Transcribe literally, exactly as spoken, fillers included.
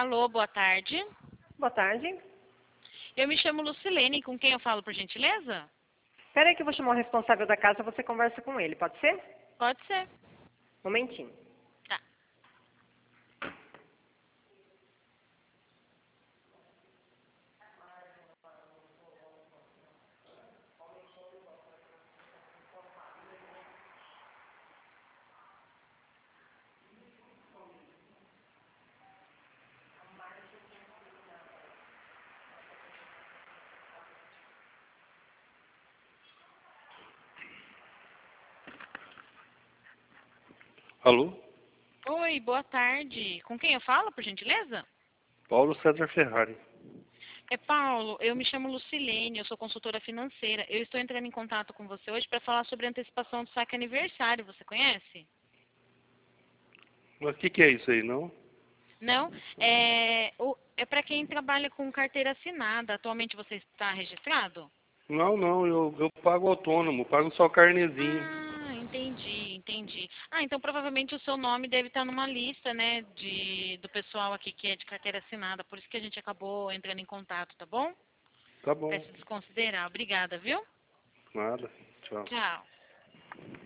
Alô, boa tarde. Boa tarde. Eu me chamo Lucilene, com quem eu falo, por gentileza? Espera aí que eu vou chamar o responsável da casa, você conversa com ele, pode ser? Pode ser. Momentinho. Tá. Alô? Oi, boa tarde. Com quem eu falo, por gentileza? Paulo César Ferrari. É Paulo, eu me chamo Lucilene, eu sou consultora financeira. Eu estou entrando em contato com você hoje para falar sobre a antecipação do saque aniversário. Você conhece? Mas o que, que é isso aí, não? Não? É, o- é para quem trabalha com carteira assinada. Atualmente você está registrado? Não, não, eu, eu pago autônomo, pago só carnezinho. Ah, entendi, entendi. Ah, então provavelmente o seu nome deve estar numa lista, né, de, do pessoal aqui que é de carteira assinada. Por isso que a gente acabou entrando em contato, tá bom? Tá bom, Peço desconsiderar. Obrigada, viu? nada, tchau. Tchau.